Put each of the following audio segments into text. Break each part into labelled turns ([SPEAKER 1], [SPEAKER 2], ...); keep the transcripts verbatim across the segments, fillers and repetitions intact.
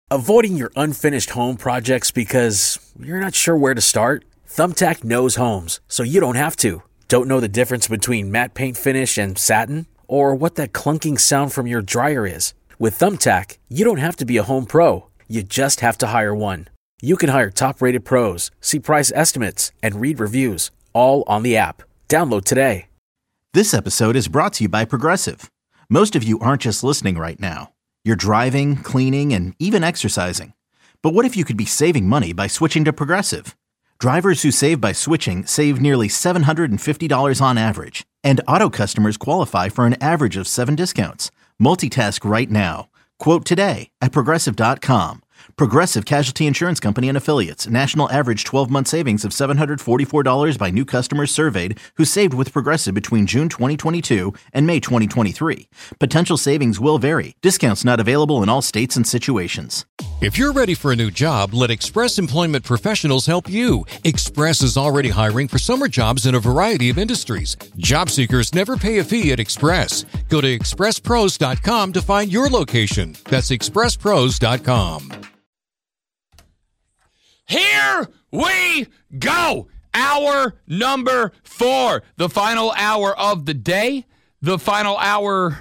[SPEAKER 1] Avoiding your unfinished home projects because you're not sure where to start? Thumbtack knows homes, so you don't have to. Don't know the difference between matte paint finish and satin? Or what that clunking sound from your dryer is? With Thumbtack, you don't have to be a home pro. You just have to hire one. You can hire top-rated pros, see price estimates, and read reviews, all on the app. Download today.
[SPEAKER 2] This episode is brought to you by Progressive. Most of you aren't just listening right now. You're driving, cleaning, and even exercising. But what if you could be saving money by switching to Progressive? Drivers who save by switching save nearly seven hundred fifty dollars on average. And auto customers qualify for an average of seven discounts. Multitask right now. Quote today at Progressive dot com. Progressive Casualty Insurance Company and Affiliates. National average twelve-month savings of seven hundred forty-four dollars by new customers surveyed who saved with Progressive between June twenty twenty-two and May twenty twenty-three. Potential savings will vary. Discounts not available in all states and situations.
[SPEAKER 3] If you're ready for a new job, let Express Employment Professionals help you. Express is already hiring for summer jobs in a variety of industries. Job seekers never pay a fee at Express. Go to express pros dot com to find your location. That's express pros dot com.
[SPEAKER 4] Here we go. Hour number four. The final hour of the day. The final hour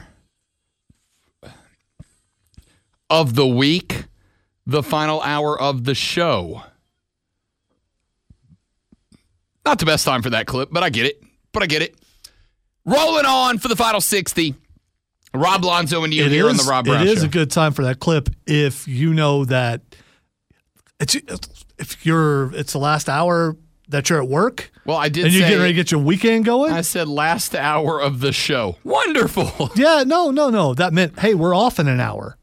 [SPEAKER 4] of the week. The final hour of the show. Not the best time for that clip, but I get it. But I get it. Rolling on for the final sixty. Rob Lonzo and you
[SPEAKER 5] it
[SPEAKER 4] here
[SPEAKER 5] is,
[SPEAKER 4] on the Rob Brown
[SPEAKER 5] It
[SPEAKER 4] Show.
[SPEAKER 5] is a good time for that clip if you know that it's if you're it's the last hour that you're at work.
[SPEAKER 4] Well, I did
[SPEAKER 5] and
[SPEAKER 4] say,
[SPEAKER 5] you're getting ready to get your weekend going.
[SPEAKER 4] I said last hour of the show. Wonderful.
[SPEAKER 5] Yeah, no, no, no. That meant hey, we're off in an hour.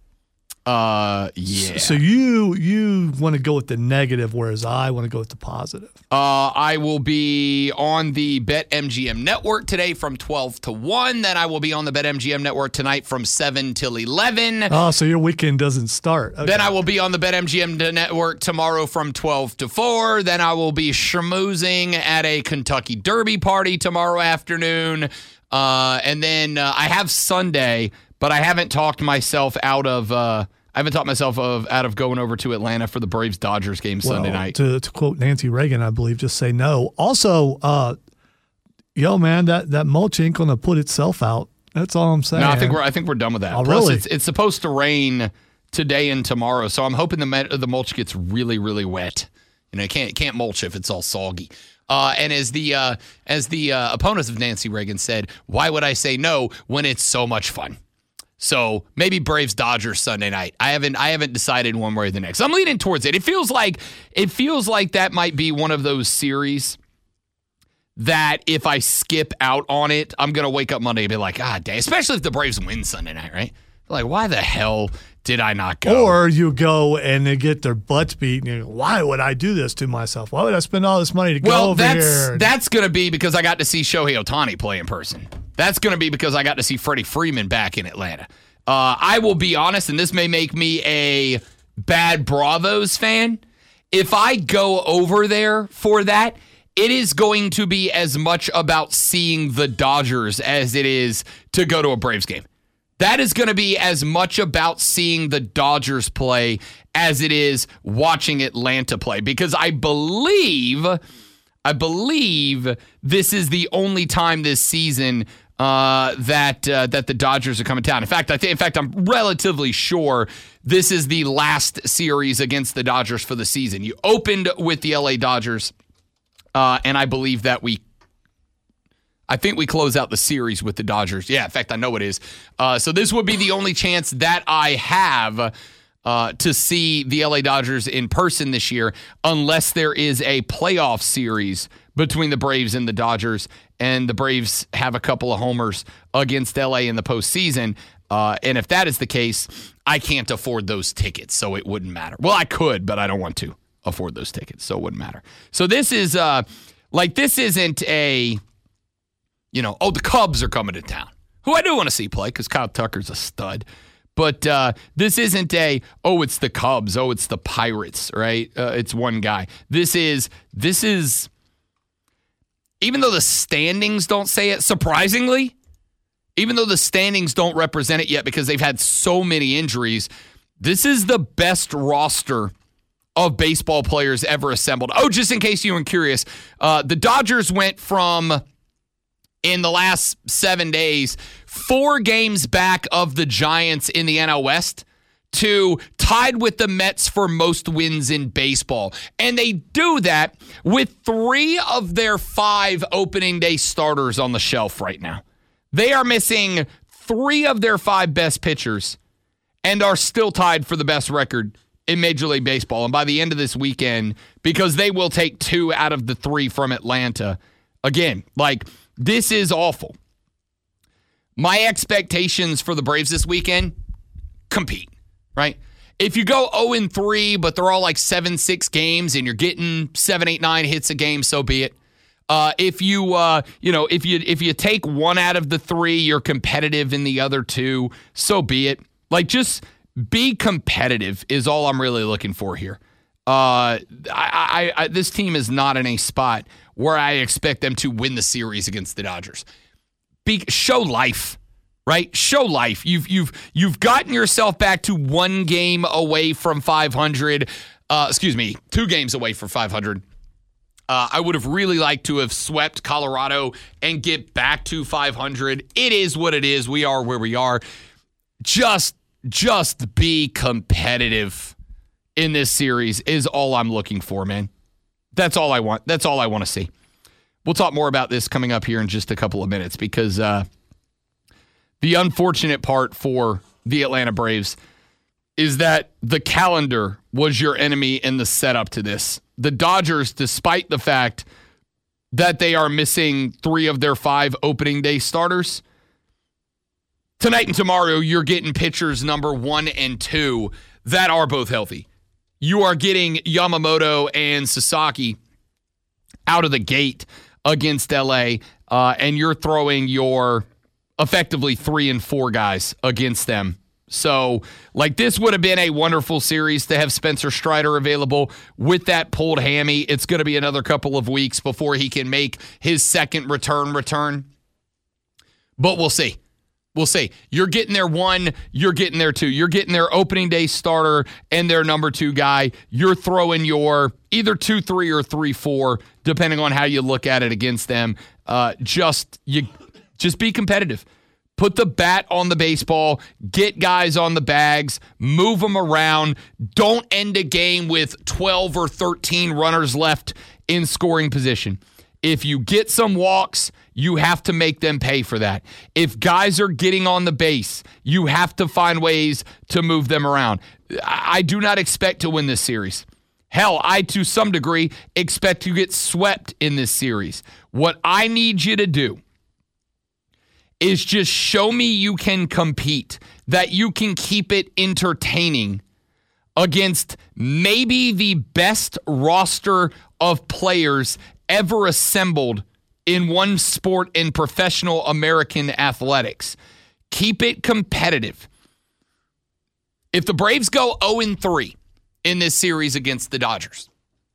[SPEAKER 4] Uh, yeah.
[SPEAKER 5] So you you want to go with the negative, whereas I want to go with the positive.
[SPEAKER 4] Uh, I will be on the BetMGM network today from twelve to one. Then I will be on the BetMGM network tonight from seven till eleven.
[SPEAKER 5] Oh, so your weekend doesn't start. Okay.
[SPEAKER 4] Then I will be on the BetMGM network tomorrow from twelve to four. Then I will be schmoozing at a Kentucky Derby party tomorrow afternoon. Uh, and then uh, I have Sunday, but I haven't talked myself out of uh, I haven't talked myself of out of going over to Atlanta for the Braves-Dodgers game
[SPEAKER 5] well,
[SPEAKER 4] Sunday night.
[SPEAKER 5] To, to quote Nancy Reagan, I believe, just say no. Also, uh, yo, man, that, that mulch ain't going to put itself out. That's all I'm saying.
[SPEAKER 4] No, I think we're I think we're done with that.
[SPEAKER 5] Oh,
[SPEAKER 4] Plus,
[SPEAKER 5] really?
[SPEAKER 4] it's, it's supposed to rain today and tomorrow, so I'm hoping the met, the mulch gets really, really wet. You know, you can't can't mulch if it's all soggy. Uh, and as the uh, as the uh, opponents of Nancy Reagan said, why would I say no when it's so much fun? So maybe Braves Dodgers Sunday night. I haven't I haven't decided one way or the next. I'm leaning towards it. It feels like it feels like that might be one of those series that if I skip out on it, I'm gonna wake up Monday and be like, ah, dang. Especially if the Braves win Sunday night, right? Like, why the hell did I not go?
[SPEAKER 5] Or you go and they get their butts beat, and you go, why would I do this to myself? Why would I spend all this money to
[SPEAKER 4] well,
[SPEAKER 5] go over
[SPEAKER 4] that's,
[SPEAKER 5] here?
[SPEAKER 4] that's going to be because I got to see Shohei Ohtani play in person. That's going to be because I got to see Freddie Freeman back in Atlanta. Uh, I will be honest, and this may make me a bad Bravos fan. If I go over there for that, it is going to be as much about seeing the Dodgers as it is to go to a Braves game. That is going to be as much about seeing the Dodgers play as it is watching Atlanta play, because I believe, I believe this is the only time this season uh, that uh, that the Dodgers are coming down. In fact, I think, in fact, I'm relatively sure this is the last series against the Dodgers for the season. You opened with the L A Dodgers, uh, and I believe that we. I think we close out the series with the Dodgers. Yeah, in fact, I know it is. Uh, so this would be the only chance that I have uh, to see the L A Dodgers in person this year, unless there is a playoff series between the Braves and the Dodgers, and the Braves have a couple of homers against L A in the postseason. Uh, and if that is the case, I can't afford those tickets, so it wouldn't matter. Well, I could, but I don't want to afford those tickets, so it wouldn't matter. So this is uh, like this isn't a... You know, oh, the Cubs are coming to town, who I do want to see play because Kyle Tucker's a stud. But uh, this isn't a, oh, it's the Cubs. Oh, it's the Pirates, right? Uh, it's one guy. This is, this is, even though the standings don't say it, surprisingly, even though the standings don't represent it yet because they've had so many injuries, This is the best roster of baseball players ever assembled. Oh, just in case you were curious, uh, the Dodgers went from, in the last seven days, four games back of the Giants in the N L West to tied with the Mets for most wins in baseball. And they do that with three of their five opening day starters on the shelf right now. They are missing three of their five best pitchers and are still tied for the best record in Major League Baseball. And by the end of this weekend, because they will take two out of the three from Atlanta, again, like, this is awful. My expectations for the Braves this weekend, compete, right? If you go oh and three, but they're all like seven six games and you're getting seven, eight, nine hits a game, so be it. Uh, if you, uh, you know, if you if you take one out of the three, you're competitive in the other two, so be it. Like, just be competitive is all I'm really looking for here. Uh, I, I, I, this team is not in a spot where I expect them to win the series against the Dodgers. Be, show life, right? Show life. You've you've you've gotten yourself back to one game away from five hundred. Uh, excuse me, two games away from five hundred. Uh, I would have really liked to have swept Colorado and get back to five hundred. It is what it is. We are where we are. Just, just be competitive in this series is all I'm looking for, man. That's all I want. That's all I want to see. We'll talk more about this coming up here in just a couple of minutes because uh, the unfortunate part for the Atlanta Braves is that the calendar was your enemy in the setup to this. The Dodgers, despite the fact that they are missing three of their five opening day starters, tonight and tomorrow you're getting pitchers number one and two that are both healthy. You are getting Yamamoto and Sasaki out of the gate against L A, uh, and you're throwing your effectively three and four guys against them. So, like, this would have been a wonderful series to have Spencer Strider available with that pulled hammy. It's going to be another couple of weeks before he can make his second return return. But we'll see. We'll see. You're getting their one, you're getting their two. You're getting their opening day starter and their number two guy. You're throwing your either two three or three four, depending on how you look at it against them. Uh, just you, just be competitive. Put the bat on the baseball, get guys on the bags, move them around. Don't end a game with twelve or thirteen runners left in scoring position. If you get some walks, you have to make them pay for that. If guys are getting on the base, you have to find ways to move them around. I do not expect to win this series. Hell, I, to some degree, expect to get swept in this series. What I need you to do is just show me you can compete, that you can keep it entertaining against maybe the best roster of players ever assembled in one sport in professional American athletics. Keep it competitive. If the Braves go oh and three in this series against the Dodgers,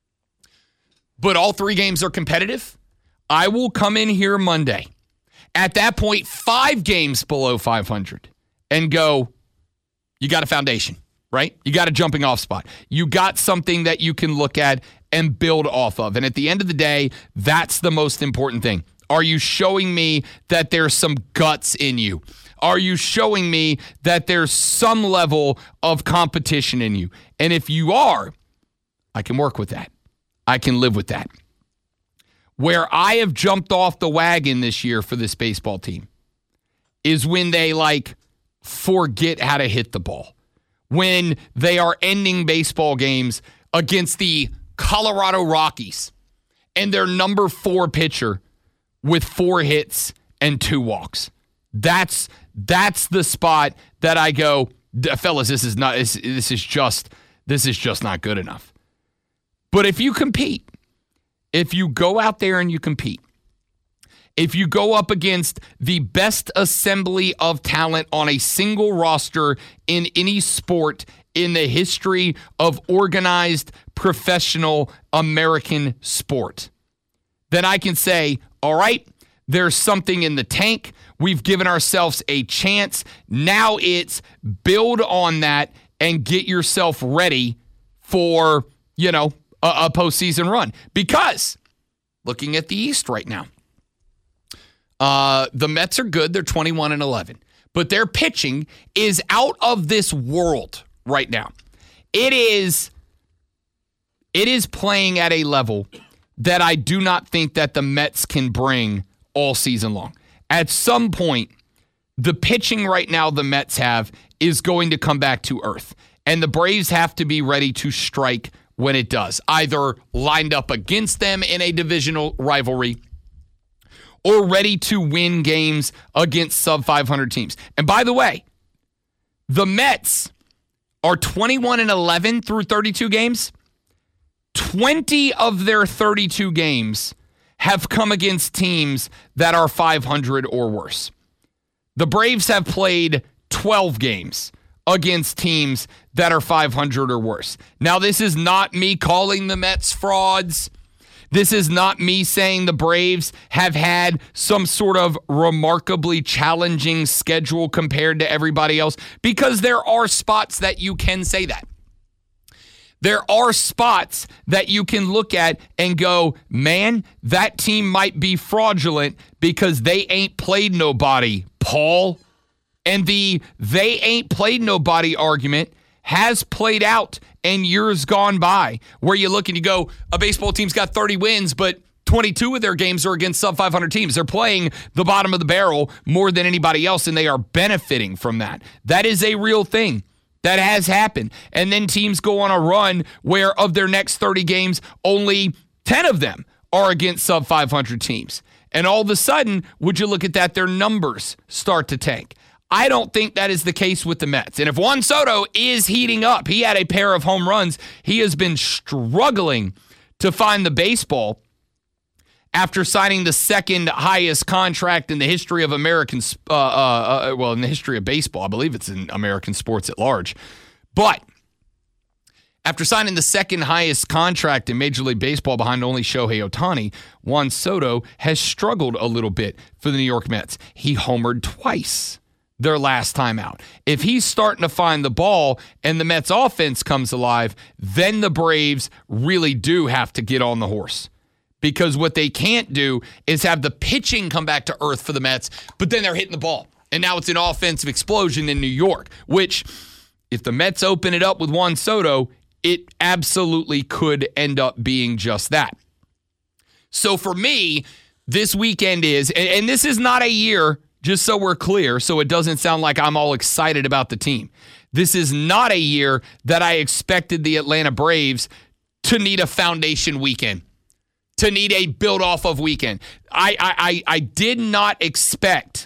[SPEAKER 4] but all three games are competitive, I will come in here Monday, at that point, five games below five hundred, and go, you got a foundation, right? You got a jumping off spot. You got something that you can look at and build off of. And at the end of the day, that's the most important thing. Are you showing me that there's some guts in you? Are you showing me that there's some level of competition in you? And if you are, I can work with that. I can live with that. Where I have jumped off the wagon this year for this baseball team is when they, like, forget how to hit the ball. When they are ending baseball games against the Colorado Rockies and their number four pitcher with four hits and two walks. That's that's the spot that I go, fellas, this is not this, this is just this is just not good enough. But if you compete, if you go out there and you compete, if you go up against the best assembly of talent on a single roster in any sport in the history of organized professional American sport, then I can say, all right, there's something in the tank. We've given ourselves a chance. Now it's build on that and get yourself ready for, you know, a, a postseason run. Because looking at the East right now, uh, the Mets are good. They're twenty-one and eleven. But their pitching is out of this world right now. It is, it is playing at a level that I do not think that the Mets can bring all season long. At some point, the pitching right now the Mets have is going to come back to earth. And the Braves have to be ready to strike when it does, either lined up against them in a divisional rivalry or ready to win games against sub five hundred teams. And by the way, the Mets are twenty-one and eleven through thirty-two games. twenty of their thirty-two games have come against teams that are five hundred or worse. The Braves have played twelve games against teams that are five hundred or worse. Now, this is not me calling the Mets frauds. This is not me saying the Braves have had some sort of remarkably challenging schedule compared to everybody else, because there are spots that you can say that. There are spots that you can look at and go, man, that team might be fraudulent because they ain't played nobody, Paul. And the they ain't played nobody argument has played out in years gone by, where you look and you go, a baseball team's got thirty wins, but twenty-two of their games are against sub five hundred teams. They're playing the bottom of the barrel more than anybody else, and they are benefiting from that. That is a real thing. That has happened. And then teams go on a run where of their next thirty games, only ten of them are against sub five hundred teams. And all of a sudden, would you look at that, their numbers start to tank. I don't think that is the case with the Mets. And if Juan Soto is heating up, he had a pair of home runs. He has been struggling to find the baseball after signing the second highest contract in the history of American, uh, uh, uh, well, in the history of baseball. I believe it's in American sports at large. But after signing the second highest contract in Major League Baseball behind only Shohei Ohtani, Juan Soto has struggled a little bit for the New York Mets. He homered twice their last time out. If he's starting to find the ball and the Mets offense comes alive, then the Braves really do have to get on the horse. Because what they can't do is have the pitching come back to earth for the Mets, but then they're hitting the ball. And now it's an offensive explosion in New York, which if the Mets open it up with Juan Soto, it absolutely could end up being just that. So for me, this weekend is, and, and this is not a year, just so we're clear, so it doesn't sound like I'm all excited about the team. This is not a year that I expected the Atlanta Braves to need a foundation weekend, to need a build-off of weekend. I, I, I did not expect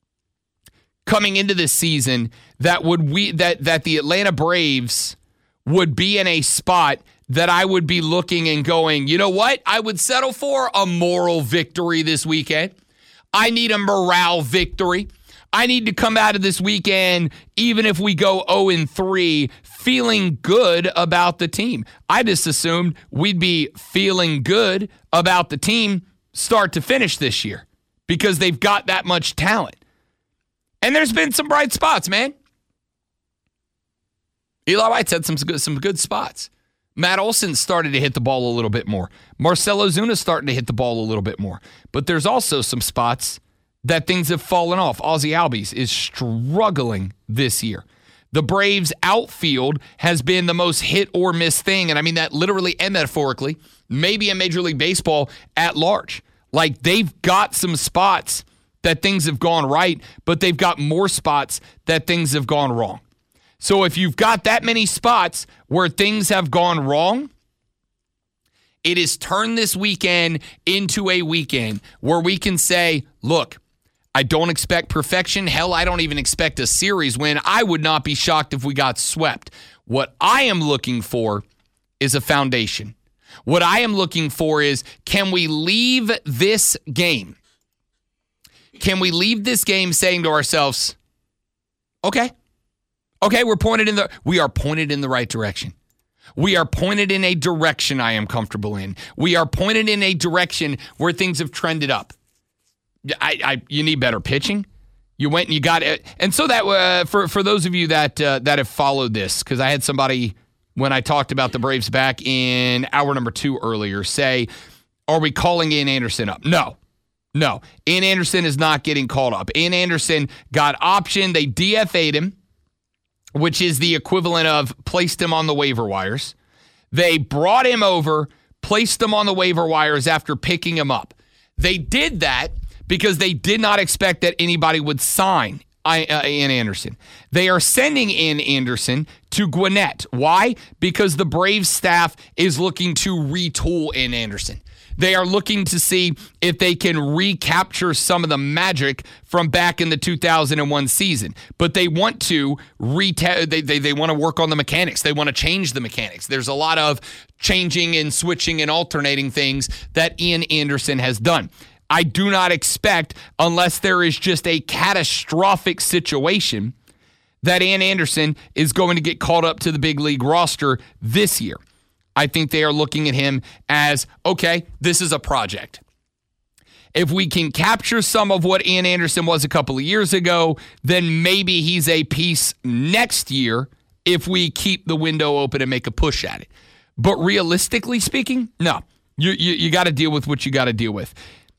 [SPEAKER 4] coming into this season that would we that that the Atlanta Braves would be in a spot that I would be looking and going, you know what? I would settle for a moral victory this weekend. I need a morale victory. I need to come out of this weekend, even if we go oh and three, feeling good about the team. I just assumed we'd be feeling good about the team start to finish this year because they've got that much talent. And there's been some bright spots, man. Eli White's had some good, some good spots. Matt Olson started to hit the ball a little bit more. Marcell Ozuna's starting to hit the ball a little bit more. But there's also some spots that things have fallen off. Ozzie Albies is struggling this year. The Braves' outfield has been the most hit or miss thing, and I mean that literally and metaphorically, maybe in Major League Baseball at large. Like, they've got some spots that things have gone right, but they've got more spots that things have gone wrong. So if you've got that many spots where things have gone wrong, it is turned this weekend into a weekend where we can say, look, I don't expect perfection. Hell, I don't even expect a series win. I would not be shocked if we got swept. What I am looking for is a foundation. What I am looking for is, can we leave this game? Can we leave this game saying to ourselves, okay, Okay, we're pointed in the we are pointed in the right direction. We are pointed in a direction I am comfortable in. We are pointed in a direction where things have trended up. I, I you need better pitching. You went and you got it. And so that uh, for, for those of you that uh, that have followed this, because I had somebody, when I talked about the Braves back in hour number two earlier, say, are we calling Ian Anderson up? No. No. Ian Anderson is not getting called up. Ian Anderson got optioned. They D F A'd him, which is the equivalent of placed him on the waiver wires. They brought him over, placed him on the waiver wires after picking him up. They did that because they did not expect that anybody would sign uh, Ian Anderson. They are sending Ian Anderson to Gwinnett. Why? Because the Braves staff is looking to retool Ian Anderson. They are looking to see if they can recapture some of the magic from back in the two thousand one season. But they want to reta- they, they, they want to work on the mechanics. They want to change the mechanics. There's a lot of changing and switching and alternating things that Ian Anderson has done. I do not expect, unless there is just a catastrophic situation, that Ian Anderson is going to get called up to the big league roster this year. I think they are looking at him as, okay, this is a project. If we can capture some of what Ian Anderson was a couple of years ago, then maybe he's a piece next year if we keep the window open and make a push at it. But realistically speaking, no. You, you, you got to deal with what you got to deal with.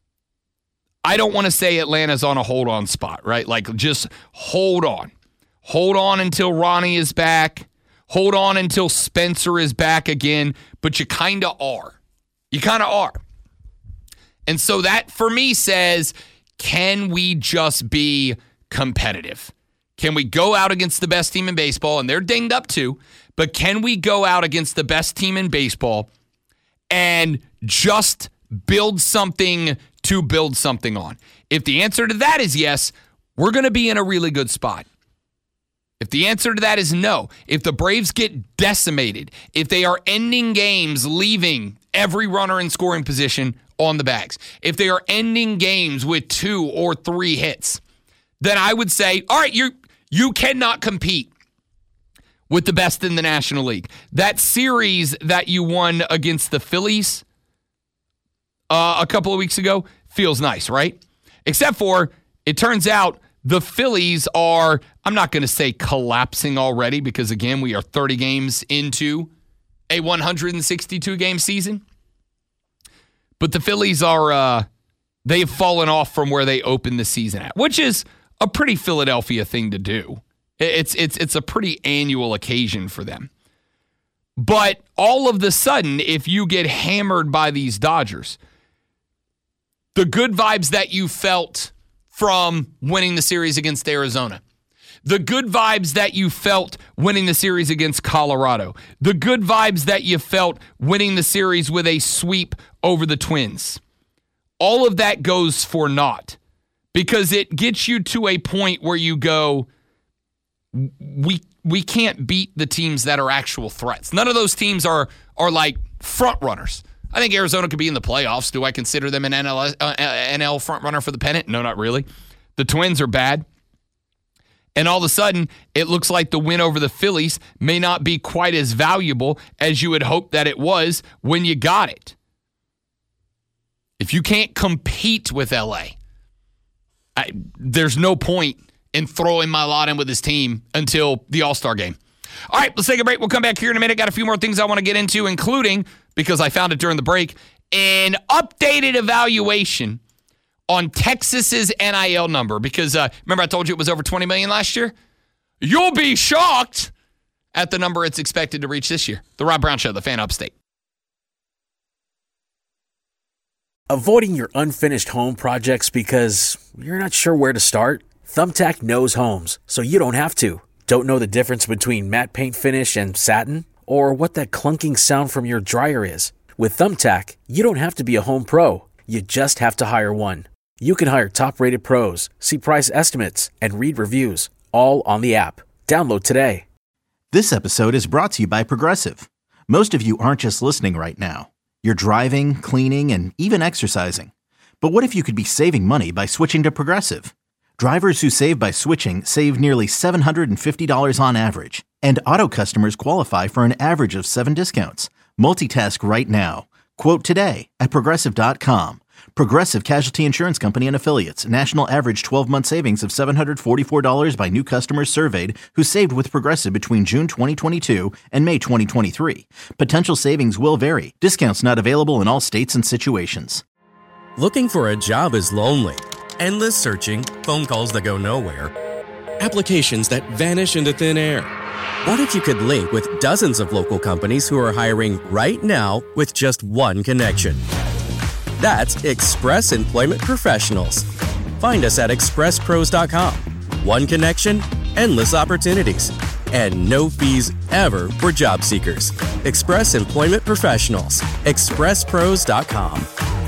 [SPEAKER 4] I don't want to say Atlanta's on a hold-on spot, right? Like, just hold on. Hold on until Ronnie is back. Hold on until Spencer is back again. But you kind of are. You kind of are. And so that, for me, says, can we just be competitive? Can we go out against the best team in baseball? And they're dinged up too. But can we go out against the best team in baseball and just build something to build something on? If the answer to that is yes, we're going to be in a really good spot. If the answer to that is no, if the Braves get decimated, if they are ending games, leaving every runner in scoring position on the bags, if they are ending games with two or three hits, then I would say, all right, you you cannot compete with the best in the National League. That series that you won against the Phillies uh, a couple of weeks ago feels nice, right? Except for, it turns out the Phillies are, I'm not going to say collapsing already, because again, we are thirty games into a one hundred sixty-two game season. But the Phillies are, uh, they have fallen off from where they opened the season at, which is a pretty Philadelphia thing to do. It's it's it's a pretty annual occasion for them. But all of the sudden, if you get hammered by these Dodgers, the good vibes that you felt from winning the series against Arizona, the good vibes that you felt winning the series against Colorado, the good vibes that you felt winning the series with a sweep over the Twins, all of that goes for naught, because it gets you to a point where you go, we we can't beat the teams that are actual threats. None of those teams are are like front runners. I think Arizona could be in the playoffs. Do I consider them an N L, uh, N L front runner for the pennant? No, not really. The Twins are bad. And all of a sudden, it looks like the win over the Phillies may not be quite as valuable as you had hoped that it was when you got it. If you can't compete with L A, I, there's no point in throwing my lot in with this team until the All-Star game. All right, let's take a break. We'll come back here in a minute. Got a few more things I want to get into, including, because I found it during the break, an updated evaluation on Texas's N I L number. Because uh, remember I told you it was over twenty million dollars last year? You'll be shocked at the number it's expected to reach this year. The Rob Brown Show, the Fan Upstate.
[SPEAKER 1] Avoiding your unfinished home projects because you're not sure where to start? Thumbtack knows homes, so you don't have to. Don't know the difference between matte paint finish and satin? Or what that clunking sound from your dryer is? With Thumbtack, you don't have to be a home pro. You just have to hire one. You can hire top-rated pros, see price estimates, and read reviews, all on the app. Download today.
[SPEAKER 2] This episode is brought to you by Progressive. Most of you aren't just listening right now. You're driving, cleaning, and even exercising. But what if you could be saving money by switching to Progressive? Drivers who save by switching save nearly seven hundred fifty dollars on average. And auto customers qualify for an average of seven discounts. Multitask right now. Quote today at Progressive dot com. Progressive Casualty Insurance Company and Affiliates. National average twelve-month savings of seven hundred forty-four dollars by new customers surveyed who saved with Progressive between June twenty twenty-two and May twenty twenty-three. Potential savings will vary. Discounts not available in all states and situations.
[SPEAKER 6] Looking for a job is lonely. Endless searching, phone calls that go nowhere, applications that vanish into thin air. What if you could link with dozens of local companies who are hiring right now with just one connection? That's Express Employment Professionals. Find us at express pros dot com. One connection, endless opportunities, and no fees ever for job seekers. Express Employment Professionals. express pros dot com.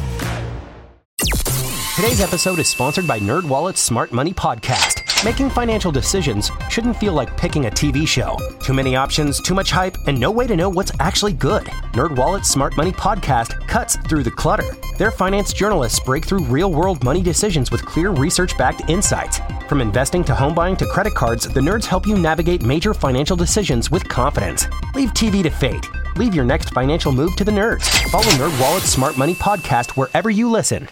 [SPEAKER 7] Today's episode is sponsored by NerdWallet's Smart Money Podcast. Making financial decisions shouldn't feel like picking a T V show. Too many options, too much hype, and no way to know what's actually good. NerdWallet's Smart Money Podcast cuts through the clutter. Their finance journalists break through real-world money decisions with clear research-backed insights. From investing to home buying to credit cards, the nerds help you navigate major financial decisions with confidence. Leave T V to fate. Leave your next financial move to the nerds. Follow NerdWallet's Smart Money Podcast wherever you listen.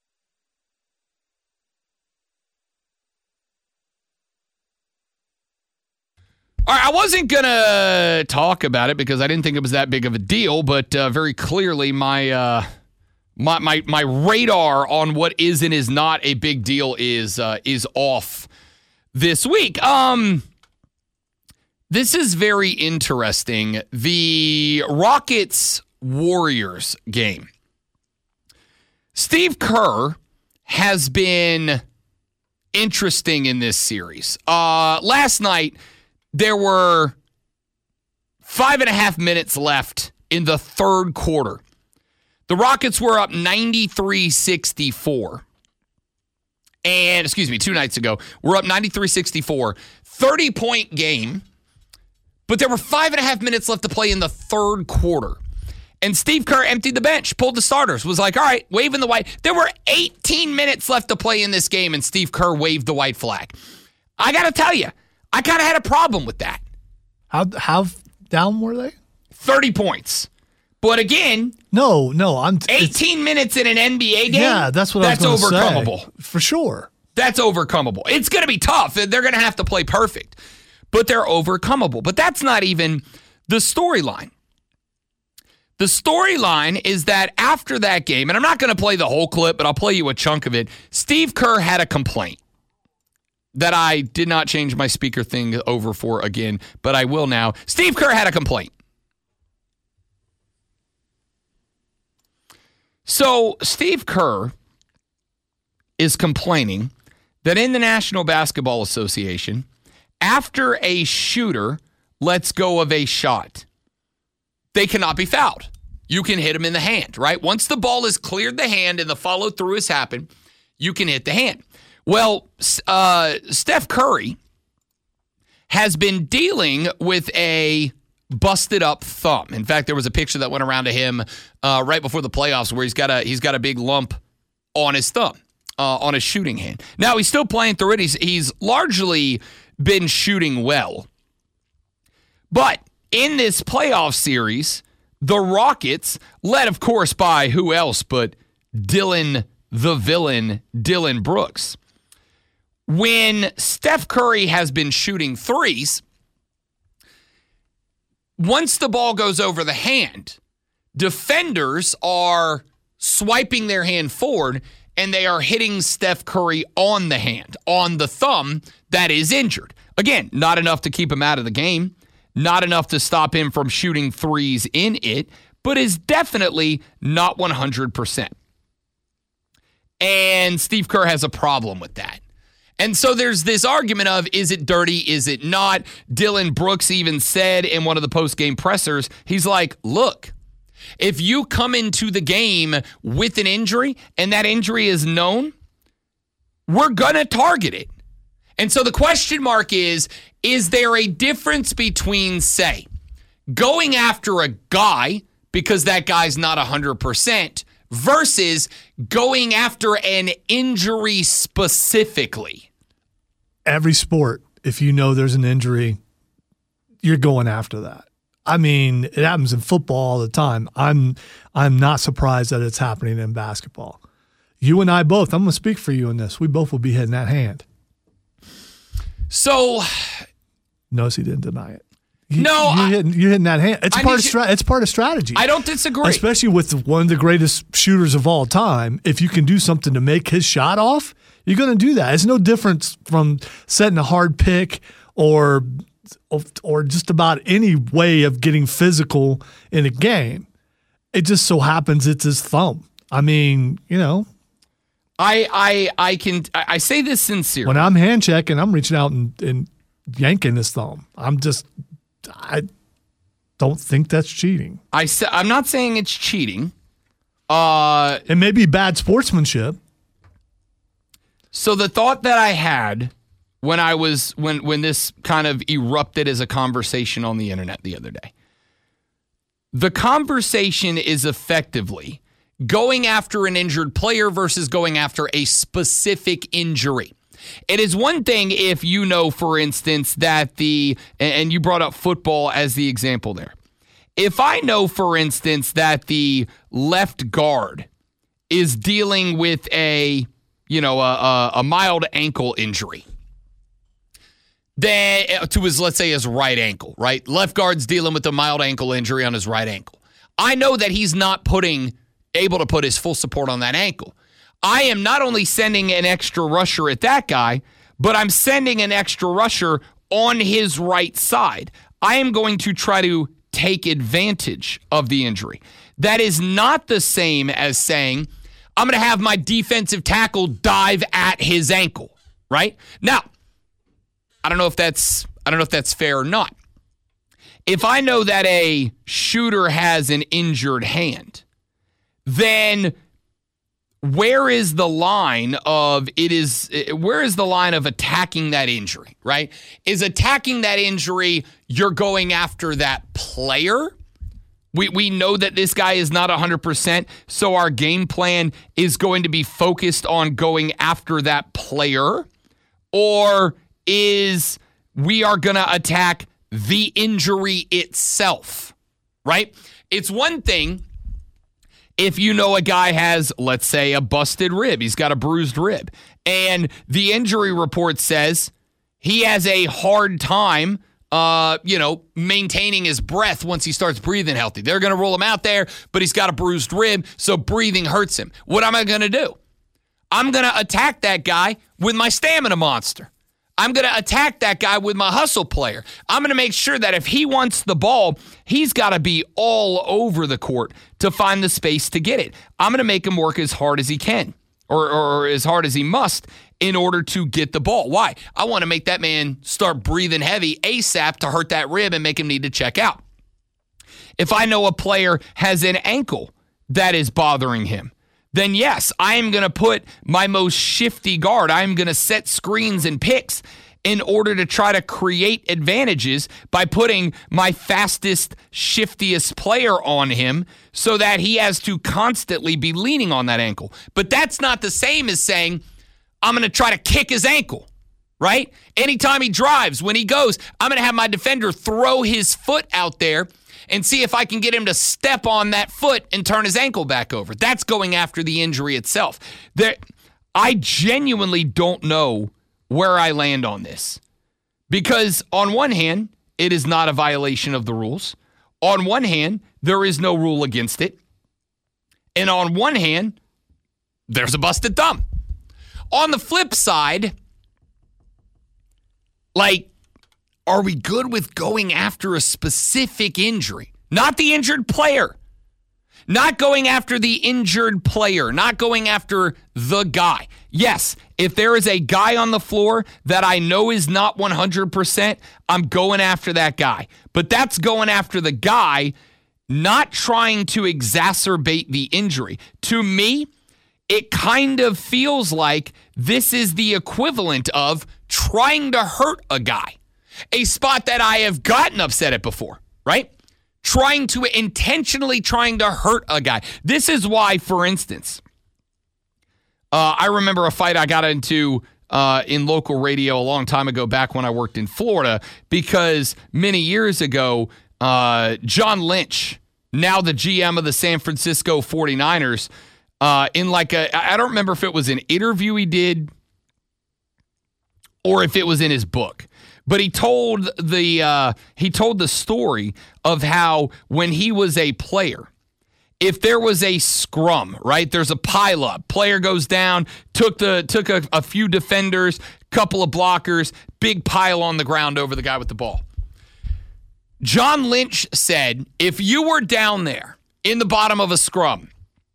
[SPEAKER 4] All right, I wasn't going to talk about it because I didn't think it was that big of a deal, but uh, very clearly my, uh, my my my radar on what is and is not a big deal is uh, is off this week. Um, this is very interesting. The Rockets-Warriors game. Steve Kerr has been interesting in this series. Uh, last night, there were five and a half minutes left in the third quarter. The Rockets were up ninety-three sixty-four. And, excuse me, two nights ago, we're up ninety-three sixty-four. thirty-point game. But there were five and a half minutes left to play in the third quarter. And Steve Kerr emptied the bench, pulled the starters, was like, all right, waving the white. There were eighteen minutes left to play in this game, and Steve Kerr waved the white flag. I got to tell you, I kind of had a problem with that.
[SPEAKER 5] How how down were they?
[SPEAKER 4] thirty points. But again,
[SPEAKER 5] no, no, I'm
[SPEAKER 4] eighteen minutes in an N B A game.
[SPEAKER 5] Yeah, that's what
[SPEAKER 4] that's
[SPEAKER 5] I was going to say.
[SPEAKER 4] overcomable.
[SPEAKER 5] For sure.
[SPEAKER 4] That's overcomable. It's going to be tough. They're going to have to play perfect. But they're overcomable. But that's not even the storyline. The storyline is that after that game, and I'm not going to play the whole clip, but I'll play you a chunk of it. Steve Kerr had a complaint that I did not change my speaker thing over for again, but I will now. Steve Kerr had a complaint. So Steve Kerr is complaining that in the National Basketball Association, after a shooter lets go of a shot, they cannot be fouled. You can hit him in the hand, right? Once the ball has cleared the hand and the follow-through has happened, you can hit the hand. Well, uh, Steph Curry has been dealing with a busted up thumb. In fact, there was a picture that went around to him uh, right before the playoffs where he's got a he's got a big lump on his thumb, uh, on his shooting hand. Now he's still playing through it. He's he's largely been shooting well, but in this playoff series, the Rockets, led of course by who else but Dylan the villain, Dylan Brooks. When Steph Curry has been shooting threes, once the ball goes over the hand, defenders are swiping their hand forward and they are hitting Steph Curry on the hand, on the thumb that is injured. Again, not enough to keep him out of the game, not enough to stop him from shooting threes in it, but is definitely not one hundred percent. And Steve Kerr has a problem with that. And so there's this argument of, is it dirty? Is it not? Dylan Brooks even said in one of the post-game pressers, he's like, look, if you come into the game with an injury and that injury is known, we're going to target it. And so the question mark is, is there a difference between, say, going after a guy because that guy's not one hundred percent versus going after an injury specifically?
[SPEAKER 5] Every sport, if you know there's an injury, you're going after that. I mean, it happens in football all the time. I'm I'm not surprised that it's happening in basketball. You and I both, I'm going to speak for you in this. We both will be hitting that hand.
[SPEAKER 4] So.
[SPEAKER 5] Notice he didn't deny it. He,
[SPEAKER 4] no.
[SPEAKER 5] You're,
[SPEAKER 4] I,
[SPEAKER 5] hitting, you're hitting that hand. It's
[SPEAKER 4] I
[SPEAKER 5] part, of
[SPEAKER 4] you,
[SPEAKER 5] stra- it's part of strategy.
[SPEAKER 4] I don't disagree.
[SPEAKER 5] Especially with one of the greatest shooters of all time. If you can do something to make his shot off, you're going to do that. It's no difference from setting a hard pick or, or just about any way of getting physical in a game. It just so happens it's his thumb. I mean, you know.
[SPEAKER 4] I I I can I say this sincerely.
[SPEAKER 5] When I'm hand checking, I'm reaching out and, and yanking his thumb. I'm just I don't think that's cheating.
[SPEAKER 4] I sa- I'm not saying it's cheating. Uh,
[SPEAKER 5] it may be bad sportsmanship.
[SPEAKER 4] So the thought that I had when I was when when this kind of erupted as a conversation on the internet the other day. The conversation is effectively going after an injured player versus going after a specific injury. It is one thing if you know, for instance, that the, and you brought up football as the example there. If I know, for instance, that the left guard is dealing with a, you know, a, a, a mild ankle injury, then to his, let's say, his right ankle, right? Left guard's dealing with a mild ankle injury on his right ankle. I know that he's not putting, able to put his full support on that ankle. I am not only sending an extra rusher at that guy, but I'm sending an extra rusher on his right side. I am going to try to take advantage of the injury. That is not the same as saying, I'm going to have my defensive tackle dive at his ankle, right? Now, I don't know if that's I don't know if that's fair or not. If I know that a shooter has an injured hand, then where is the line of it is where is the line of attacking that injury, right? Is attacking that injury you're going after that player? We we know that this guy is not one hundred percent, so our game plan is going to be focused on going after that player, or is we are going to attack the injury itself, right? It's one thing if you know a guy has, let's say, a busted rib, he's got a bruised rib, and the injury report says he has a hard time, uh, you know, maintaining his breath once he starts breathing healthy. They're going to roll him out there, but he's got a bruised rib, so breathing hurts him. What am I going to do? I'm going to attack that guy with my stamina monster. I'm going to attack that guy with my hustle player. I'm going to make sure that if he wants the ball, he's got to be all over the court to find the space to get it. I'm going to make him work as hard as he can or, or as hard as he must in order to get the ball. Why? I want to make that man start breathing heavy ASAP to hurt that rib and make him need to check out. If I know a player has an ankle that is bothering him, then yes, I am going to put my most shifty guard. I am going to set screens and picks in order to try to create advantages by putting my fastest, shiftiest player on him so that he has to constantly be leaning on that ankle. But that's not the same as saying, I'm going to try to kick his ankle, right? Anytime he drives, when he goes, I'm going to have my defender throw his foot out there and see if I can get him to step on that foot and turn his ankle back over. That's going after the injury itself. There, I genuinely don't know where I land on this. Because on one hand, it is not a violation of the rules. On one hand, there is no rule against it. And on one hand, there's a busted thumb. On the flip side, like, are we good with going after a specific injury? Not the injured player. Not going after the injured player. Not going after the guy. Yes, if there is a guy on the floor that I know is not one hundred percent, I'm going after that guy. But that's going after the guy, not trying to exacerbate the injury. To me, it kind of feels like this is the equivalent of trying to hurt a guy. A spot that I have gotten upset at before, right? Trying to intentionally trying to hurt a guy. This is why, for instance, uh, I remember a fight I got into uh, in local radio a long time ago back when I worked in Florida because many years ago, uh, John Lynch, now the G M of the San Francisco forty-niners, uh, in like a, I don't remember if it was an interview he did or if it was in his book. But he told the uh, he told the story of how when he was a player, if there was a scrum, right, there's a pileup, player goes down, took the took a, a few defenders, couple of blockers, big pile on the ground over the guy with the ball. John Lynch said, if you were down there in the bottom of a scrum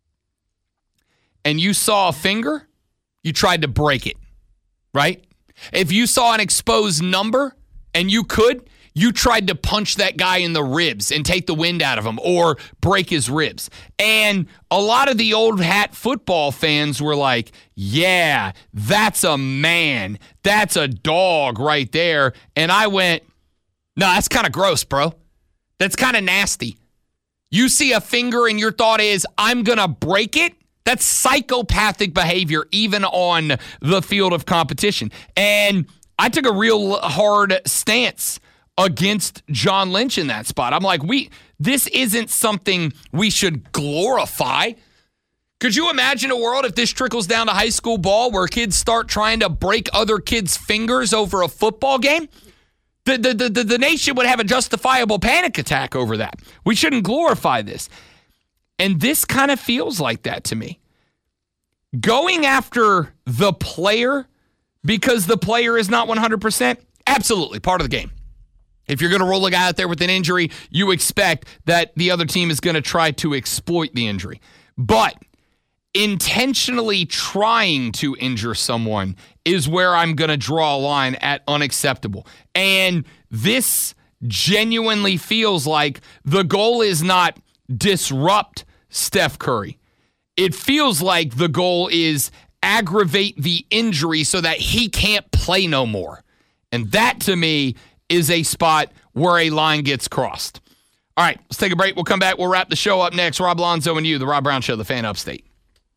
[SPEAKER 4] and you saw a finger, you tried to break it, right? If you saw an exposed number and you could, you tried to punch that guy in the ribs and take the wind out of him or break his ribs. And a lot of the old hat football fans were like, yeah, that's a man. That's a dog right there. And I went, no, that's kind of gross, bro. That's kind of nasty. You see a finger and your thought is, I'm going to break it? That's psychopathic behavior, even on the field of competition. And I took a real hard stance against John Lynch in that spot. I'm like, we this isn't something we should glorify. Could you imagine a world if this trickles down to high school ball where kids start trying to break other kids' fingers over a football game? The, the, the, the nation would have a justifiable panic attack over that. We shouldn't glorify this. And this kind of feels like that to me. Going after the player because the player is not one hundred percent, absolutely part of the game. If you're going to roll a guy out there with an injury, you expect that the other team is going to try to exploit the injury. But intentionally trying to injure someone is where I'm going to draw a line at unacceptable. And this genuinely feels like the goal is not disrupt Steph Curry. It feels like the goal is aggravate the injury so that he can't play no more. And that, to me, is a spot where a line gets crossed. All right, let's take a break. We'll come back. We'll wrap the show up next. Rob Lonzo and you, The Rob Brown Show, the Fan Upstate.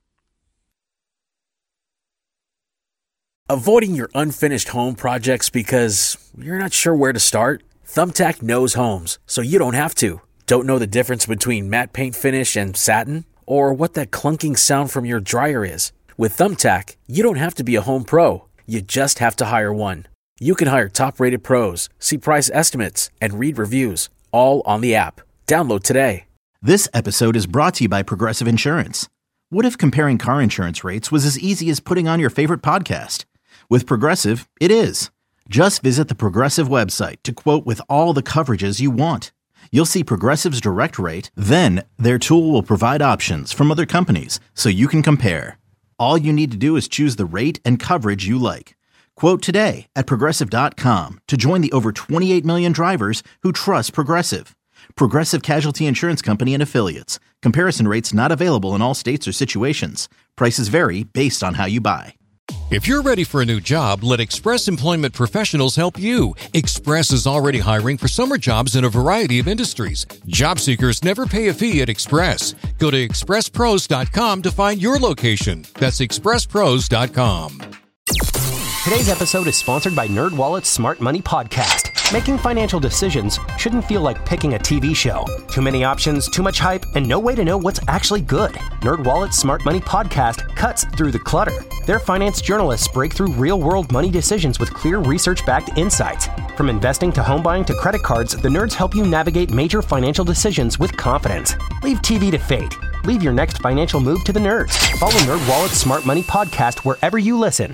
[SPEAKER 1] Avoiding your unfinished home projects because you're not sure where to start? Thumbtack knows homes, so you don't have to. Don't know the difference between matte paint finish and satin? Or what that clunking sound from your dryer is? With Thumbtack, you don't have to be a home pro. You just have to hire one. You can hire top-rated pros, see price estimates, and read reviews, all on the app. Download today.
[SPEAKER 2] This episode is brought to you by Progressive Insurance. What if comparing car insurance rates was as easy as putting on your favorite podcast? With Progressive, it is. Just visit the Progressive website to quote with all the coverages you want. You'll see Progressive's direct rate, then their tool will provide options from other companies so you can compare. All you need to do is choose the rate and coverage you like. Quote today at Progressive dot com to join the over twenty-eight million drivers who trust Progressive. Progressive Casualty Insurance Company and Affiliates. Comparison rates not available in all states or situations. Prices vary based on how you buy.
[SPEAKER 3] If you're ready for a new job, let Express Employment Professionals help you. Express is already hiring for summer jobs in a variety of industries. Job seekers never pay a fee at Express. Go to express pros dot com to find your location. That's express pros dot com.
[SPEAKER 7] Today's episode is sponsored by NerdWallet's Smart Money Podcast. Making financial decisions shouldn't feel like picking a T V show. Too many options, too much hype, and no way to know what's actually good. NerdWallet's Smart Money Podcast cuts through the clutter. Their finance journalists break through real-world money decisions with clear research-backed insights. From investing to home buying to credit cards, the nerds help you navigate major financial decisions with confidence. Leave T V to fate. Leave your next financial move to the nerds. Follow NerdWallet's Smart Money Podcast wherever you listen.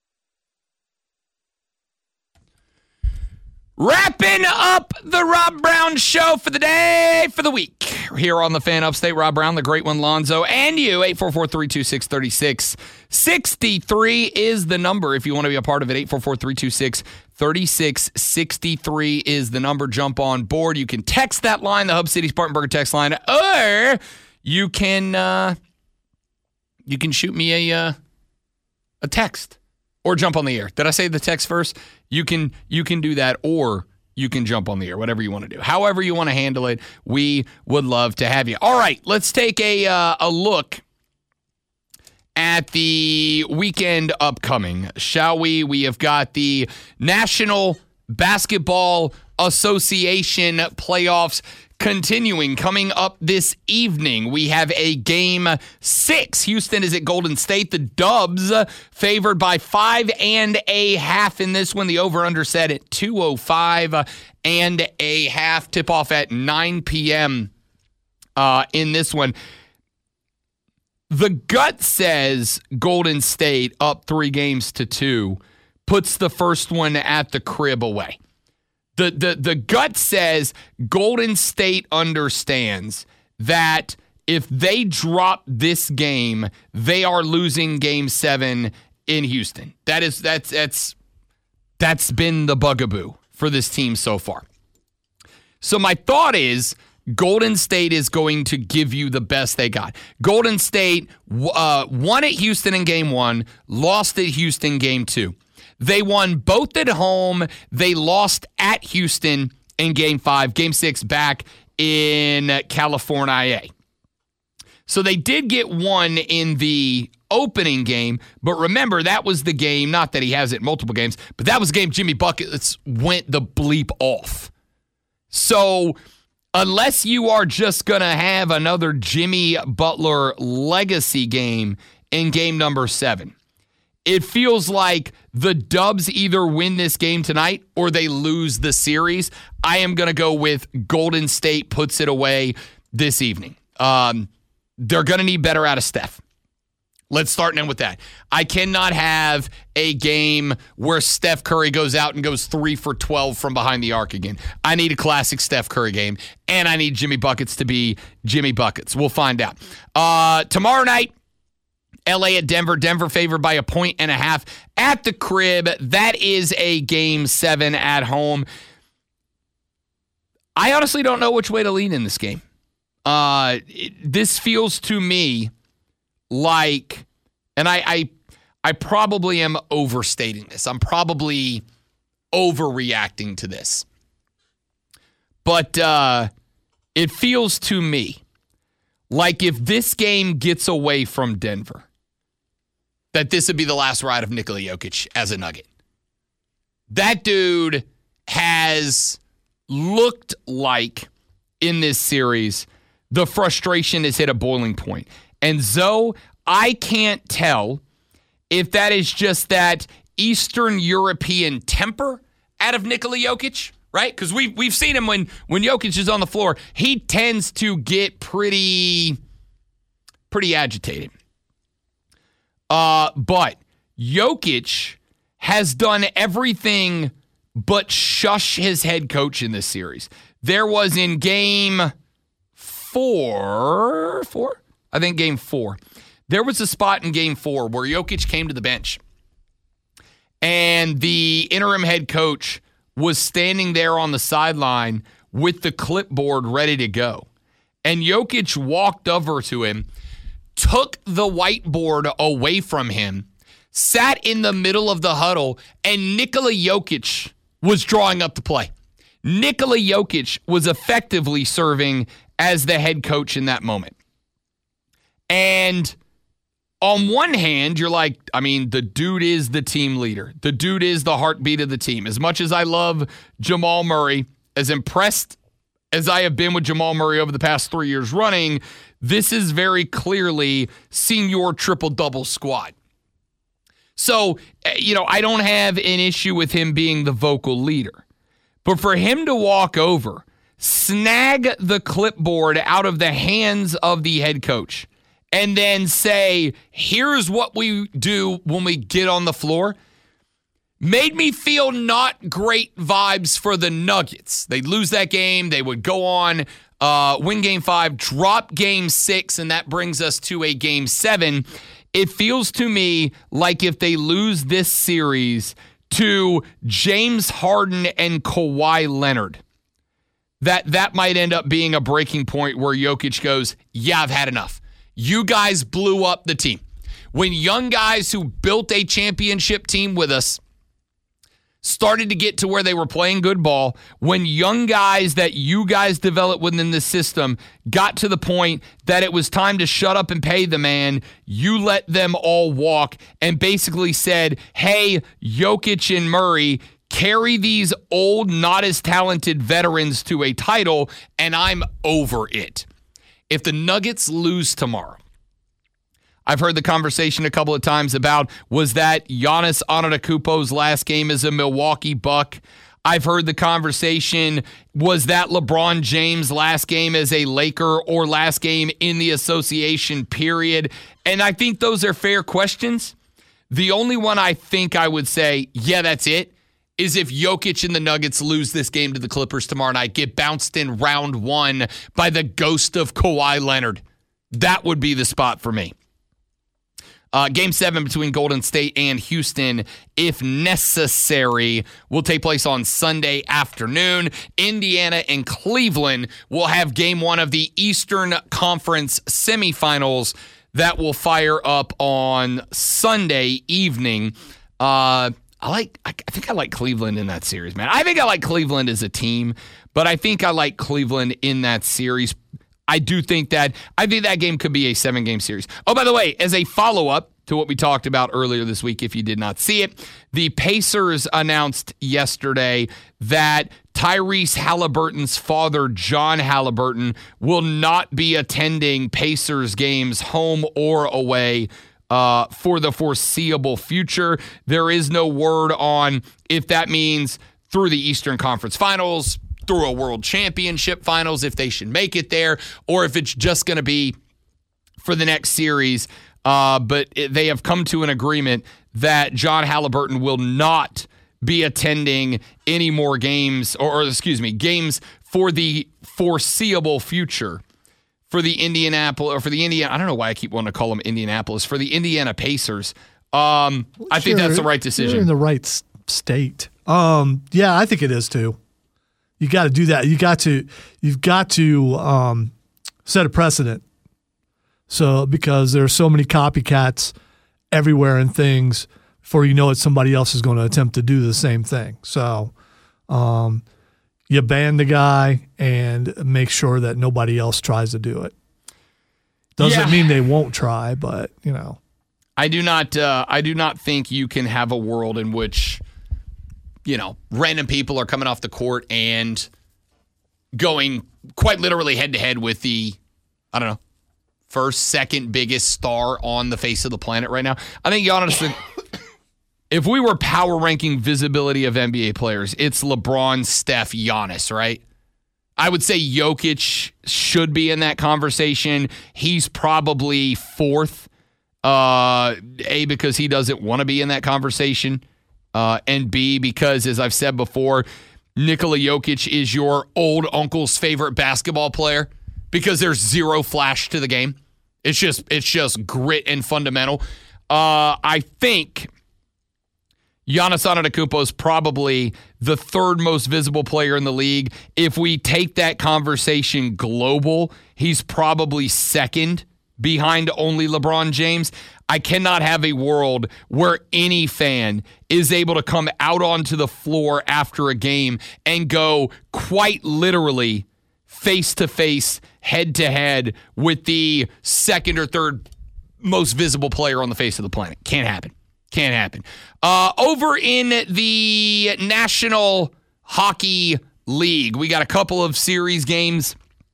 [SPEAKER 4] Wrapping up the Rob Brown Show for the day, for the week. Here on the Fan Upstate, Rob Brown, the great one, Lonzo, and you. eight four four, three two six, three six six three is the number if you want to be a part of it. eight four four, three two six, three six six three is the number. Jump on board. You can text that line, the Hub City Spartanburger text line, or you can uh, you can shoot me a uh, a text. Or jump on the air. Did I say the text first? You can you can do that, or you can jump on the air, whatever you want to do. However you want to handle it, we would love to have you. All right, let's take a uh, a look at the weekend upcoming, shall we? We have got the National Basketball Association playoffs continuing. Coming up this evening, we have a game six. Houston is at Golden State. The Dubs favored by five and a half in this one. The over-under set at two oh five and a half. Tip-off at nine p.m. Uh, in this one. The gut says Golden State up three games to two puts the first one at the crib away. The, the, the gut says Golden State understands that if they drop this game, they are losing game seven in Houston. That is that's that's that's been the bugaboo for this team so far. So my thought is Golden State is going to give you the best they got. Golden State uh, won at Houston in game one, lost at Houston game two. They won both at home. They lost at Houston in game five, game six back in California. So they did get one in the opening game, but remember, that was the game, not that he has it in multiple games, but that was the game Jimmy Buckets went the bleep off. So unless you are just going to have another Jimmy Butler legacy game in game number seven, it feels like the Dubs either win this game tonight or they lose the series. I am going to go with Golden State puts it away this evening. Um, they're going to need better out of Steph. Let's start and end with that. I cannot have a game where Steph Curry goes out and goes three for twelve from behind the arc again. I need a classic Steph Curry game, and I need Jimmy Buckets to be Jimmy Buckets. We'll find out. Uh, tomorrow night, L A at Denver. Denver favored by a point and a half at the crib. That is a game seven at home. I honestly don't know which way to lean in this game. Uh, it, this feels to me like, and I, I, I probably am overstating this. I'm probably overreacting to this. But uh, it feels to me like if this game gets away from Denver, that this would be the last ride of Nikola Jokic as a Nugget. That dude has looked like in this series, the frustration has hit a boiling point. And Zoe, I can't tell if that is just that Eastern European temper out of Nikola Jokic, right? Because we've, we've seen him when, when Jokic is on the floor, he tends to get pretty, pretty agitated. Uh, but Jokic has done everything but shush his head coach in this series. There was in game four, four? I think game four. There was a spot in game four where Jokic came to the bench and the interim head coach was standing there on the sideline with the clipboard ready to go. And Jokic walked over to him, took the whiteboard away from him, sat in the middle of the huddle, and Nikola Jokic was drawing up the play. Nikola Jokic was effectively serving as the head coach in that moment. And on one hand, you're like, I mean, the dude is the team leader. The dude is the heartbeat of the team. As much as I love Jamal Murray, as impressed as I have been with Jamal Murray over the past three years running, this is very clearly senior triple-double squad. So, you know, I don't have an issue with him being the vocal leader. But for him to walk over, snag the clipboard out of the hands of the head coach, and then say, here's what we do when we get on the floor, made me feel not great vibes for the Nuggets. They'd lose that game. They would go on, uh, win game five, drop game six, and that brings us to a game seven. It feels to me like if they lose this series to James Harden and Kawhi Leonard, that that might end up being a breaking point where Jokic goes, yeah, I've had enough. You guys blew up the team. When young guys who built a championship team with us started to get to where they were playing good ball, when young guys that you guys developed within the system got to the point that it was time to shut up and pay the man, you let them all walk and basically said, hey, Jokic and Murray, carry these old, not as talented veterans to a title, and I'm over it. If the Nuggets lose tomorrow, I've heard the conversation a couple of times about, was that Giannis Antetokounmpo's last game as a Milwaukee Buck? I've heard the conversation, was that LeBron James' last game as a Laker or last game in the association period? And I think those are fair questions. The only one I think I would say, yeah, that's it, is if Jokic and the Nuggets lose this game to the Clippers tomorrow night, get bounced in round one by the ghost of Kawhi Leonard. That would be the spot for me. Uh, game seven between Golden State and Houston, if necessary, will take place on Sunday afternoon. Indiana and Cleveland will have game one of the Eastern Conference semifinals that will fire up on Sunday evening. Uh, I like. I think I like Cleveland in that series, man. I think I like Cleveland as a team, but I think I like Cleveland in that series. I do think that I think that game could be a seven-game series. Oh, by the way, as a follow-up to what we talked about earlier this week, if you did not see it, the Pacers announced yesterday that Tyrese Halliburton's father, John Halliburton, will not be attending Pacers games home or away uh, for the foreseeable future. There is no word on if that means through the Eastern Conference Finals, through a World Championship Finals, if they should make it there, or if it's just going to be for the next series. Uh, but it, they have come to an agreement that John Halliburton will not be attending any more games, or, or excuse me, games for the foreseeable future for the Indianapolis, or for the Indiana, I don't know why I keep wanting to call them Indianapolis, for the Indiana Pacers. Um, well, I think that's the right decision.
[SPEAKER 5] You're in the right s- state. Um, yeah, I think it is too. You got to do that. You got to, you've got to um, set a precedent. So because there are so many copycats everywhere and things, before you know it, somebody else is going to attempt to do the same thing. So um, you ban the guy and make sure that nobody else tries to do it. Doesn't yeah. mean they won't try, but you know.
[SPEAKER 4] I do not. Uh, I do not think you can have a world in which, you know, random people are coming off the court and going quite literally head to head with the, I don't know, first, second biggest star on the face of the planet right now. I think Giannis, if we were power ranking visibility of N B A players, it's LeBron, Steph, Giannis, right? I would say Jokic should be in that conversation. He's probably fourth, uh, A, because he doesn't want to be in that conversation. Uh, and B, because, as I've said before, Nikola Jokic is your old uncle's favorite basketball player because there's zero flash to the game. It's just it's just grit and fundamental. Uh, I think Giannis Antetokounmpo is probably the third most visible player in the league. If we take that conversation global, he's probably second behind only LeBron James. I cannot have a world where any fan is able to come out onto the floor after a game and go quite literally face-to-face, head-to-head with the second or third most visible player on the face of the planet. Can't happen. Can't happen. Uh, over in the National Hockey League, we got a couple of series games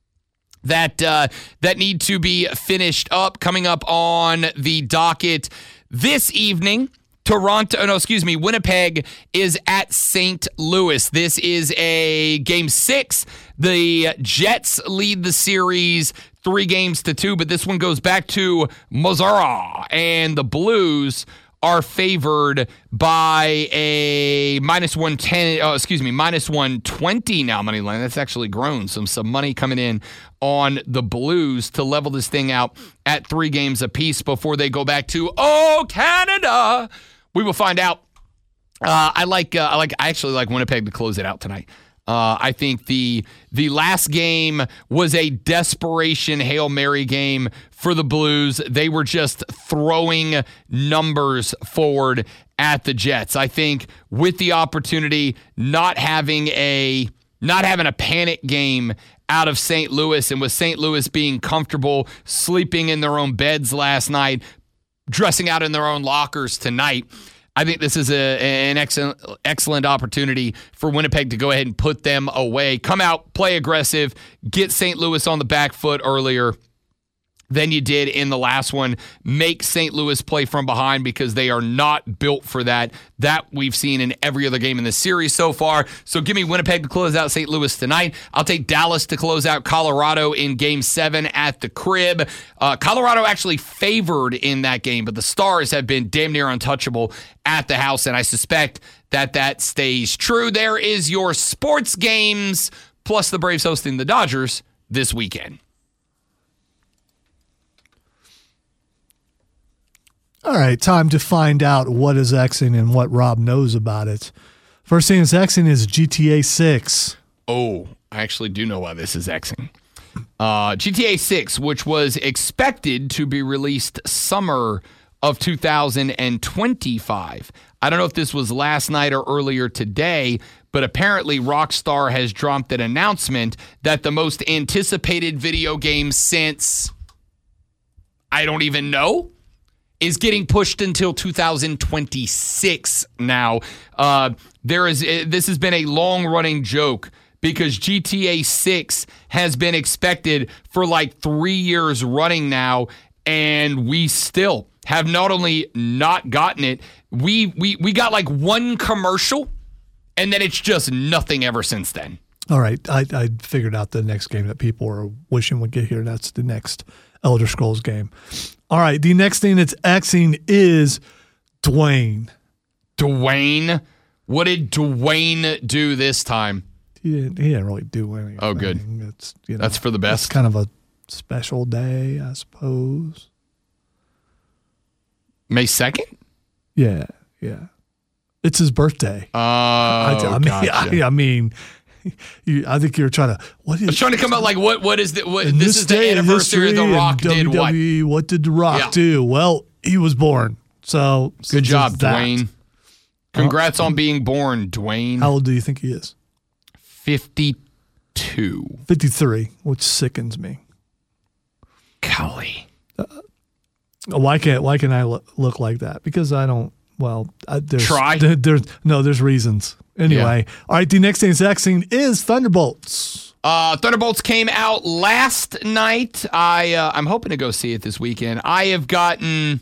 [SPEAKER 4] that uh, that need to be finished up, coming up on the docket this evening. Toronto, no, excuse me, Winnipeg is at Saint Louis. This is a game six. The Jets lead the series three games to two, but this one goes back to Missouri, and the Blues are favored by a minus one ten, oh, excuse me, minus one twenty now money line. That's actually grown. Some some money coming in on the Blues to level this thing out at three games apiece before they go back to, oh, Canada. We will find out. Uh, I like uh, I like I actually like Winnipeg to close it out tonight. Uh, I think the the last game was a desperation Hail Mary game for the Blues. They were just throwing numbers forward at the Jets. I think with the opportunity, not having a not having a panic game out of Saint Louis, and with Saint Louis being comfortable sleeping in their own beds last night, dressing out in their own lockers tonight, I think this is a, an excellent, excellent opportunity for Winnipeg to go ahead and put them away. Come out, play aggressive, get Saint Louis on the back foot earlier than you did in the last one. Make Saint Louis play from behind because they are not built for that. That we've seen in every other game in the series so far. So give me Winnipeg to close out Saint Louis tonight. I'll take Dallas to close out Colorado in game seven at the crib. Uh, Colorado actually favored in that game, but the Stars have been damn near untouchable at the house, and I suspect that that stays true. There is your sports games, plus the Braves hosting the Dodgers this weekend.
[SPEAKER 5] All right, time to find out what is Xing and what Rob knows about it. First thing that's Xing is G T A six.
[SPEAKER 4] Oh, I actually do know why this is Xing. Uh, G T A six, which was expected to be released summer of two thousand twenty-five. I don't know if this was last night or earlier today, but apparently Rockstar has dropped an announcement that the most anticipated video game since, I don't even know, is getting pushed until two thousand twenty-six now. Uh, there is this has been a long-running joke because G T A six has been expected for like three years running now, and we still have not only not gotten it, we we we got like one commercial, and then it's just nothing ever since then.
[SPEAKER 5] All right, I, I figured out the next game that people are wishing would get here. That's the next Elder Scrolls game. All right, the next thing that's Xing is Dwayne.
[SPEAKER 4] Dwayne? What did Dwayne do this time?
[SPEAKER 5] He didn't, he didn't really do anything.
[SPEAKER 4] Oh, good.
[SPEAKER 5] It's, you know,
[SPEAKER 4] That's for the best.
[SPEAKER 5] It's kind of a special day, I suppose.
[SPEAKER 4] May second?
[SPEAKER 5] Yeah, yeah. It's his birthday.
[SPEAKER 4] Oh,
[SPEAKER 5] I, I mean,
[SPEAKER 4] gotcha.
[SPEAKER 5] I, I mean, you, I think you're trying to. What is?
[SPEAKER 4] I was trying to come out like what? What is the? What,
[SPEAKER 5] in
[SPEAKER 4] this, is the anniversary of The Rock did
[SPEAKER 5] W W E,
[SPEAKER 4] what?
[SPEAKER 5] What did The Rock
[SPEAKER 4] Yeah.
[SPEAKER 5] do? Well, he was born. So
[SPEAKER 4] Good job,
[SPEAKER 5] since that-
[SPEAKER 4] Dwayne. Congrats on being born, Dwayne.
[SPEAKER 5] How old do you think he is?
[SPEAKER 4] fifty-two.
[SPEAKER 5] fifty-three, which sickens me.
[SPEAKER 4] Golly.
[SPEAKER 5] Why can't Why can I lo- look like that? Because I don't. Well, I, there's
[SPEAKER 4] Try.
[SPEAKER 5] There, there's no. There's reasons. Anyway, all right. The next thing that's Xing is Thunderbolts.
[SPEAKER 4] Uh, Thunderbolts came out last night. I uh, I'm hoping to go see it this weekend. I have gotten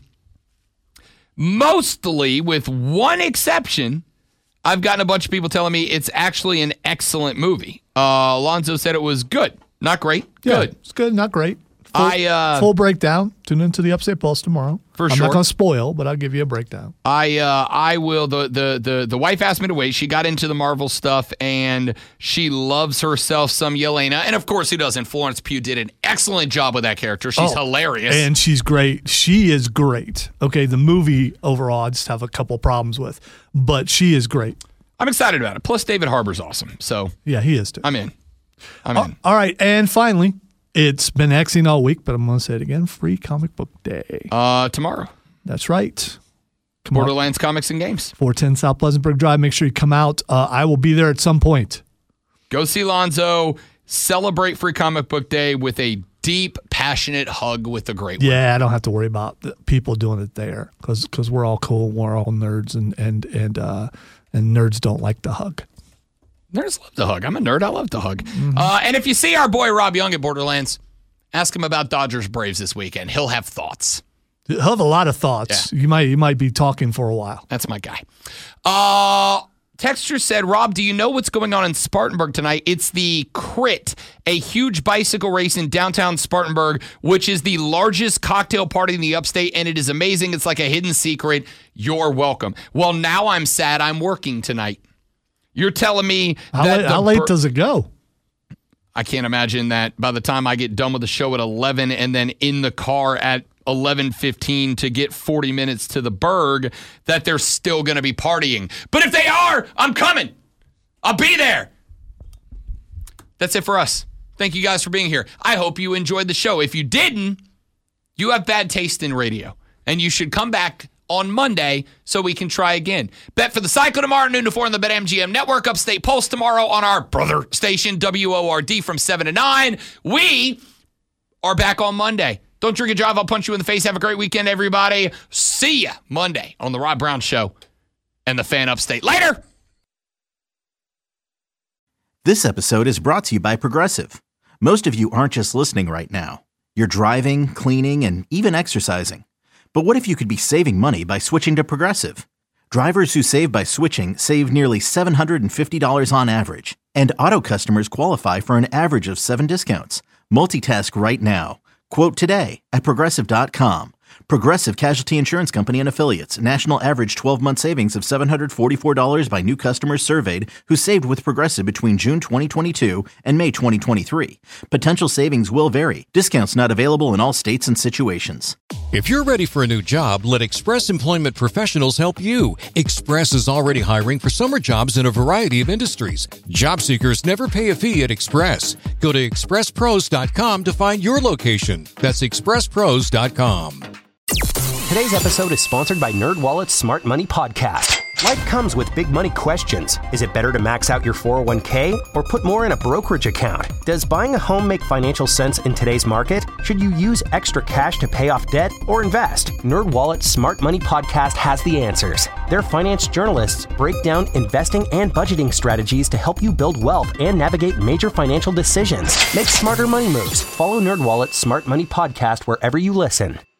[SPEAKER 4] mostly, with one exception, I've gotten a bunch of people telling me it's actually an excellent movie. Uh, Alonzo said it was good, not great.
[SPEAKER 5] Yeah,
[SPEAKER 4] Good.
[SPEAKER 5] it's good, not great. Full,
[SPEAKER 4] I uh,
[SPEAKER 5] full breakdown. Tune into the Upstate Pulse tomorrow.
[SPEAKER 4] For
[SPEAKER 5] I'm
[SPEAKER 4] sure.
[SPEAKER 5] not going to spoil, but I'll give you a breakdown.
[SPEAKER 4] I uh, I will. The, the the the wife asked me to wait. She got into the Marvel stuff, and she loves herself some Yelena. And of course, who doesn't? Florence Pugh did an excellent job with that character. She's
[SPEAKER 5] Oh,
[SPEAKER 4] hilarious.
[SPEAKER 5] And she's great. She is great. Okay, the movie overall I just have a couple problems with, but she is great.
[SPEAKER 4] I'm excited about it. Plus, David Harbour's awesome. So
[SPEAKER 5] Yeah, he is too.
[SPEAKER 4] I'm in. I'm
[SPEAKER 5] Oh,
[SPEAKER 4] in.
[SPEAKER 5] all right, and finally, it's been Xing all week, but I'm going to say it again. Free Comic Book Day.
[SPEAKER 4] Uh, tomorrow,
[SPEAKER 5] That's right. Come on.
[SPEAKER 4] Borderlands Comics and Games.
[SPEAKER 5] four ten South Pleasantburg Drive. Make sure you come out. Uh, I will be there at some point.
[SPEAKER 4] Go see Lonzo. Celebrate Free Comic Book Day with a deep, passionate hug with the great one.
[SPEAKER 5] Yeah, I don't have to worry about the people doing it there because we're all cool. We're all nerds, and and and uh, and nerds don't like the hug.
[SPEAKER 4] Nerds love to hug. I'm a nerd. I love to hug. Mm-hmm. Uh, and if you see our boy Rob Young at Borderlands, ask him about Dodgers Braves this weekend. He'll have thoughts.
[SPEAKER 5] He'll have a lot of thoughts.
[SPEAKER 4] Yeah.
[SPEAKER 5] You might you might be talking for a while.
[SPEAKER 4] That's my guy. Uh, Texture said, Rob, do you know what's going on in Spartanburg tonight? It's the Crit, a huge bicycle race in downtown Spartanburg, which is the largest cocktail party in the upstate, and it is amazing. It's like a hidden secret. You're welcome. Well, now I'm sad I'm working tonight. You're telling me
[SPEAKER 5] How,
[SPEAKER 4] that
[SPEAKER 5] late,
[SPEAKER 4] the
[SPEAKER 5] how late
[SPEAKER 4] bur-
[SPEAKER 5] does it go?
[SPEAKER 4] I can't imagine that by the time I get done with the show at eleven and then in the car at eleven fifteen to get forty minutes to the Berg, that they're still going to be partying. But if they are, I'm coming. I'll be there. That's it for us. Thank you guys for being here. I hope you enjoyed the show. If you didn't, you have bad taste in radio, and you should come back on Monday so we can try again. Bet for the Cycle tomorrow, noon to four on the BetMGM Network. Upstate Pulse tomorrow on our brother station, W O R D, from seven to nine. We are back on Monday. Don't drink and drive. I'll punch you in the face. Have a great weekend, everybody. See ya Monday on The Rob Brown Show. and the fan upstate. Later!
[SPEAKER 2] This episode is brought to you by Progressive. Most of you aren't just listening right now. You're driving, cleaning, and even exercising. But what if you could be saving money by switching to Progressive? Drivers who save by switching save nearly seven hundred fifty dollars on average. And auto customers qualify for an average of seven discounts. Multitask right now. Quote today at Progressive dot com. Progressive Casualty Insurance Company and Affiliates. National average twelve-month savings of seven hundred forty-four dollars by new customers surveyed who saved with Progressive between June twenty twenty-two and May twenty twenty-three. Potential savings will vary. Discounts not available in all states and situations.
[SPEAKER 3] If you're ready for a new job, let Express Employment Professionals help you. Express is already hiring for summer jobs in a variety of industries. Job seekers never pay a fee at Express. Go to express pros dot com to find your location. That's express pros dot com.
[SPEAKER 7] Today's episode is sponsored by NerdWallet's Smart Money Podcast. Life comes with big money questions. Is it better to max out your four oh one k or put more in a brokerage account? Does buying a home make financial sense in today's market? Should you use extra cash to pay off debt or invest? NerdWallet's Smart Money Podcast has the answers. Their finance journalists break down investing and budgeting strategies to help you build wealth and navigate major financial decisions. Make smarter money moves. Follow NerdWallet's Smart Money Podcast wherever you listen.